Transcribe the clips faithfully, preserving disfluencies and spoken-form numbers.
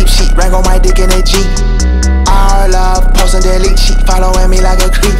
sheet, rank on my dick in a Jeep. Our love, post and delete, she following me like a creep.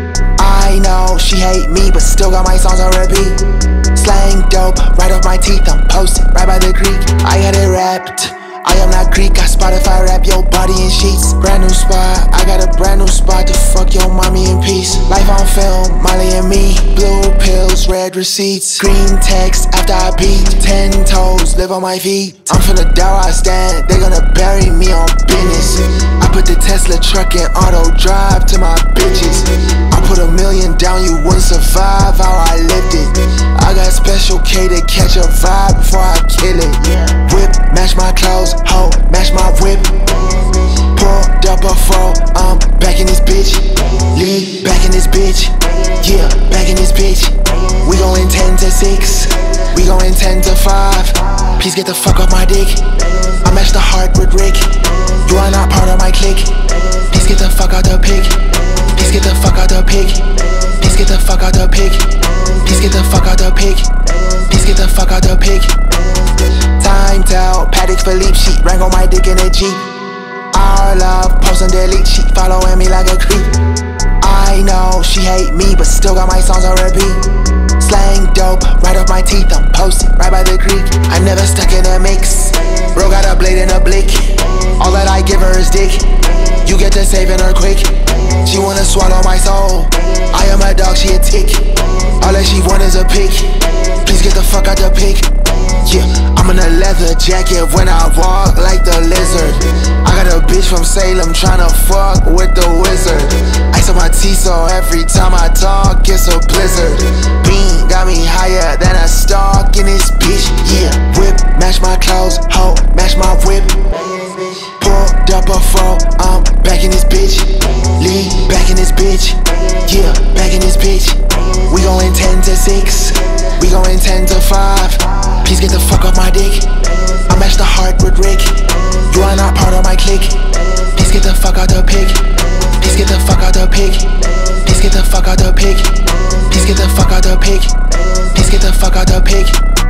I know she hate me, but still got my songs on repeat. Slang dope, right off my teeth, I'm posted right by the creek. I got it wrapped, I am not Greek, I Spotify rap your body in sheets. Brand new spot, I got a brand new spot to fuck your mommy in peace. Life on film, Molly and me, blue pills, red receipts. Green text after I beat, ten toes, live on my feet. I'm finna die where I stand, they gonna bury me on business. I put the Tesla truck in auto drive to my bitches. I put a million down, you wouldn't survive how I lived it. I got special K to catch a vibe before I kill it. Whip, match my clothes, ho, match my whip. Pulled up a four, I'm back in this bitch. Lead, back in this bitch. Yeah, back in this bitch. We going ten to six, we going ten to five. Please get the fuck off my dick. I match the heart with Rick. You are not part of my clique. Please get the fuck out the pic. Please get the fuck out the pic. Please get the fuck out the pic. Please get the fuck out the pic. Please get the fuck out the pic. Time tell, Patek Philippe, she rank on my dick in a Jeep. Our love, post and delete, she following me like a creep. I know she hate me, but still got my songs on repeat. Slang dope, right off my teeth, I'm posted right by the creek. I never stuck in a mix, bro got a blade and a blick. All that I give her is dick, you get to saving her quick. She wanna swallow my soul, I am a dog, she a tick. All that she want is a pic, please get the fuck out the pic. Yeah, I'm in a leather jacket when I walk like the lizard. I got a bitch from Salem tryna fuck with the wizard. Ice on my teeth so every time I talk it's a blizzard. Bean got me higher than a stalk in this bitch. Yeah, whip, match my clothes, ho, match my whip. Pulled up a four, I'm back in this bitch. Lead, back in this bitch. Yeah, back in this bitch. We going ten to six, we going ten to five. Please get the fuck off my dick. I match the heart with Rick. You are not part of my clique. Please get the fuck out the pic. Please get the fuck out the pic. Please get the fuck out the pic. Please get the fuck out the pic. Please get the fuck out the pic.